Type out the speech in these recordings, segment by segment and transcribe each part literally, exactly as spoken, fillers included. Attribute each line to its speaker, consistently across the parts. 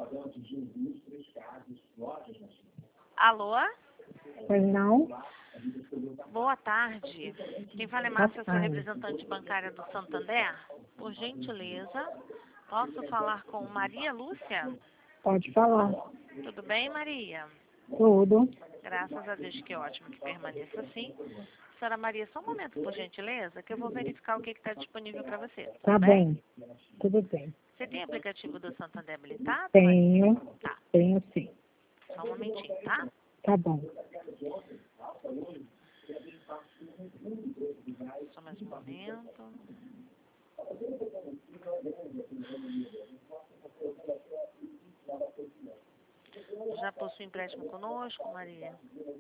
Speaker 1: Alô?
Speaker 2: Pois não?
Speaker 1: Boa tarde. Quem fala é Márcia, sou representante bancária do Santander. Por gentileza, posso falar com Maria Lúcia?
Speaker 2: Pode falar.
Speaker 1: Tudo bem, Maria?
Speaker 2: Tudo.
Speaker 1: Graças a Deus, que ótimo que permaneça assim. Senhora Maria, só um momento, por gentileza, que eu vou verificar o que está disponível para você. Tudo
Speaker 2: Tá
Speaker 1: bem?
Speaker 2: bem. Tudo bem.
Speaker 1: Você tem aplicativo do Santander habilitado?
Speaker 2: Tenho.
Speaker 1: Maria? Tá.
Speaker 2: Tenho sim.
Speaker 1: Só um momentinho, tá?
Speaker 2: Tá bom.
Speaker 1: Só mais um momento. Já possui empréstimo conosco, Maria?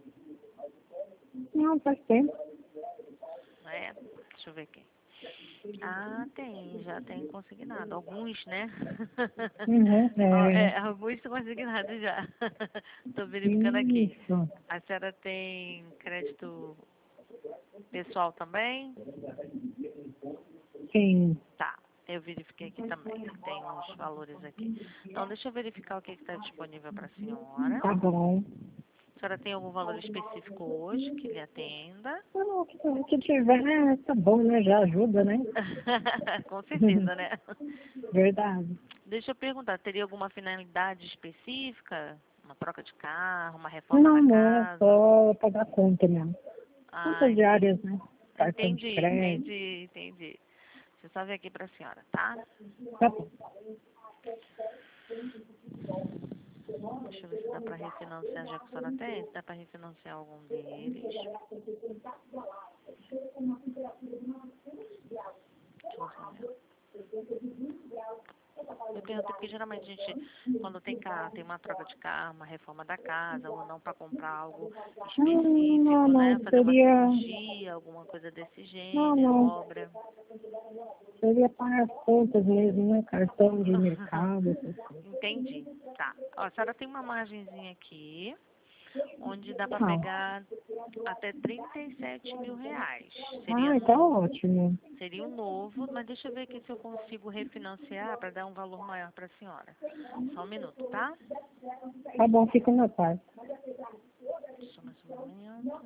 Speaker 2: Não, faz tempo.
Speaker 1: É, deixa eu ver aqui. Ah, tem, já tem consignado. Alguns, né?
Speaker 2: Uhum,
Speaker 1: Ó,
Speaker 2: é.
Speaker 1: é, alguns estão consignados já. Estou verificando aqui.
Speaker 2: Isso.
Speaker 1: A senhora tem crédito pessoal também?
Speaker 2: Sim.
Speaker 1: Tá, eu verifiquei aqui também. Tem uns valores aqui. Então, deixa eu verificar o que está disponível para a senhora.
Speaker 2: Tá bom.
Speaker 1: A senhora tem algum valor específico hoje que lhe atenda?
Speaker 2: Não, o que, o que tiver, tá bom, né? Já ajuda, né?
Speaker 1: Com certeza, né?
Speaker 2: Verdade.
Speaker 1: Deixa eu perguntar, teria alguma finalidade específica? Uma troca de carro, uma reforma
Speaker 2: Não,
Speaker 1: na
Speaker 2: não, é
Speaker 1: casa?
Speaker 2: só pagar conta mesmo.
Speaker 1: Ah,
Speaker 2: Contas
Speaker 1: entendi.
Speaker 2: diárias, né? Cartão de
Speaker 1: Entendi,
Speaker 2: crédito.
Speaker 1: entendi, entendi. Deixa eu só ver aqui para a senhora, tá?
Speaker 2: Tá bom.
Speaker 1: Deixa eu ver se dá para refinanciar, já que a senhora tem. Se dá para refinanciar algum deles. Deixa eu ver. Eu pergunto porque geralmente a gente, quando tem carro, tem uma troca de carro, uma reforma da casa, ou não para comprar algo específico,
Speaker 2: Não,
Speaker 1: né?
Speaker 2: não,
Speaker 1: Fazer uma
Speaker 2: seria...
Speaker 1: cirurgia, alguma coisa desse
Speaker 2: Não,
Speaker 1: gênero,
Speaker 2: não.
Speaker 1: obra.
Speaker 2: Seria pagar as contas mesmo, né? Cartão de mercado, essas coisas.
Speaker 1: Entendi. Tá. Ó, a senhora tem uma margenzinha aqui, onde dá para
Speaker 2: Tá.
Speaker 1: pegar até trinta e sete mil reais. Seria
Speaker 2: Ah, tá
Speaker 1: novo.
Speaker 2: ótimo.
Speaker 1: Seria um novo, mas deixa eu ver aqui se eu consigo refinanciar para dar um valor maior para a senhora. Só um minuto, tá?
Speaker 2: Tá bom, fica na paz.
Speaker 1: Só mais um momento.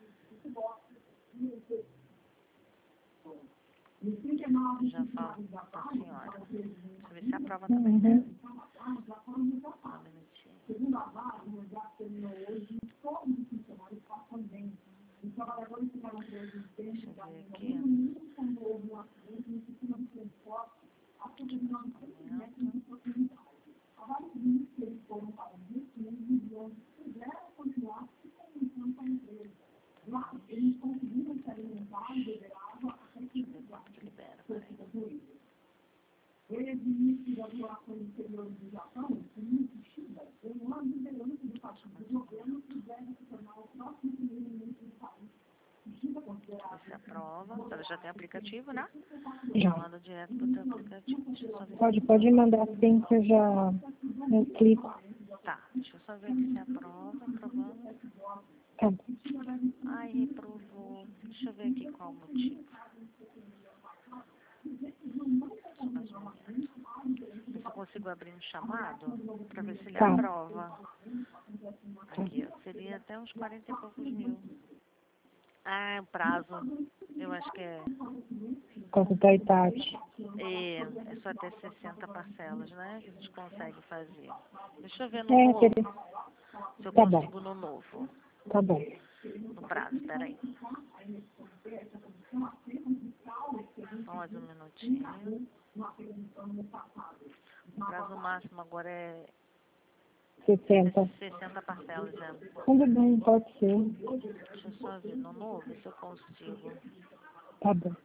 Speaker 1: Já falo para a senhora. Deixa eu ver se aprova também, né?
Speaker 2: Uhum.
Speaker 1: Só um minutinho. Deixa eu ver aqui. Você aprova. A senhora já tem aplicativo, né?
Speaker 2: Já.
Speaker 1: Manda direto pro teu aplicativo. Deixa eu só ver
Speaker 2: Pode,
Speaker 1: se...
Speaker 2: pode mandar sim que eu já eu clico.
Speaker 1: Tá, deixa eu só ver aqui se aprova. Aprovando.
Speaker 2: Tá bom.
Speaker 1: Ai, reprovou. Deixa eu ver aqui qual o motivo. Só mais um momento. Ver se eu consigo abrir um chamado para ver se ele
Speaker 2: Tá.
Speaker 1: aprova. Aqui, ó. Seria até uns quarenta e poucos mil. Ah, o prazo. Eu acho que é...
Speaker 2: Quanto da idade?
Speaker 1: É, é só até sessenta parcelas, né? Que a gente consegue fazer. Deixa eu ver no
Speaker 2: É,
Speaker 1: novo.
Speaker 2: aquele...
Speaker 1: Se eu
Speaker 2: Tá bom.
Speaker 1: consigo no novo.
Speaker 2: Tá bom.
Speaker 1: No prazo, peraí. Só mais um minutinho. O prazo máximo agora é
Speaker 2: sessenta.
Speaker 1: sessenta parcelas, é.
Speaker 2: Tudo bem, pode ser.
Speaker 1: Deixa eu só ver no novo se eu consigo.
Speaker 2: Tá bom.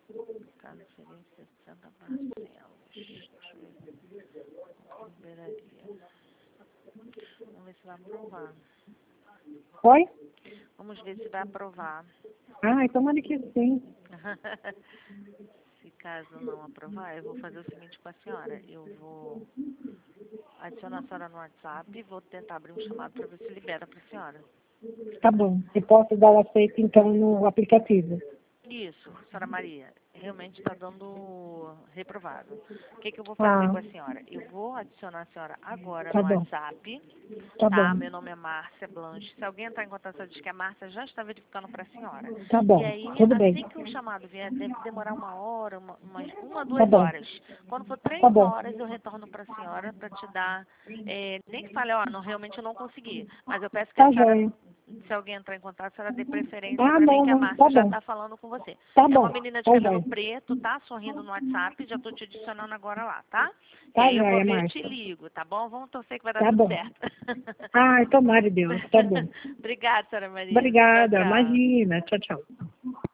Speaker 1: Transferência sessenta parcelas. Deixa eu ver. Liberaria. Vamos ver se vai aprovar.
Speaker 2: Oi?
Speaker 1: Vamos ver se vai aprovar.
Speaker 2: Ai, tomara que sim.
Speaker 1: Se caso não aprovar, eu vou fazer o seguinte com a senhora. Eu vou adicionar a senhora no WhatsApp e vou tentar abrir um chamado para ver se libera para a senhora.
Speaker 2: Tá bom. E posso dar o aceito, então, no aplicativo?
Speaker 1: Isso, senhora Maria. Realmente está dando reprovado. O que, que eu vou fazer
Speaker 2: Ah,
Speaker 1: com a senhora? Eu vou adicionar a senhora agora
Speaker 2: tá
Speaker 1: no
Speaker 2: bom.
Speaker 1: WhatsApp.
Speaker 2: Tá
Speaker 1: Tá?
Speaker 2: bom.
Speaker 1: Meu nome é Márcia Blanche. Se alguém entrar em contato, ela diz que a Márcia já está verificando para a senhora.
Speaker 2: Tá
Speaker 1: E
Speaker 2: bom.
Speaker 1: aí,
Speaker 2: Tudo bem.
Speaker 1: assim que o chamado vier, deve demorar uma hora, uma, umas, uma,
Speaker 2: Tá
Speaker 1: duas
Speaker 2: bom.
Speaker 1: horas. Quando for
Speaker 2: Tá
Speaker 1: três
Speaker 2: bom.
Speaker 1: horas, eu retorno para a senhora para te dar, é, nem que fale, ó, não, realmente eu não consegui. Mas eu peço que a
Speaker 2: Tá
Speaker 1: senhora,
Speaker 2: joia.
Speaker 1: se alguém entrar em contato, a senhora dê preferência
Speaker 2: Ah,
Speaker 1: para mim,
Speaker 2: não,
Speaker 1: que a
Speaker 2: não. Tá
Speaker 1: Márcia já
Speaker 2: bom.
Speaker 1: está falando com você.
Speaker 2: Tá
Speaker 1: É uma
Speaker 2: bom.
Speaker 1: menina de
Speaker 2: Tá
Speaker 1: cabelo
Speaker 2: joia.
Speaker 1: preto, tá? Sorrindo no WhatsApp, já estou te adicionando agora lá, tá? E
Speaker 2: Tá
Speaker 1: aí eu vou
Speaker 2: joia,
Speaker 1: ver e te
Speaker 2: Márcia.
Speaker 1: ligo, tá bom? Vamos torcer que vai dar
Speaker 2: Tá
Speaker 1: tudo
Speaker 2: bom.
Speaker 1: certo.
Speaker 2: Ai, tomara, Deus. Tá bom.
Speaker 1: Obrigada, senhora Maria. Tchau,
Speaker 2: Obrigada.
Speaker 1: tchau.
Speaker 2: Imagina. Tchau, tchau.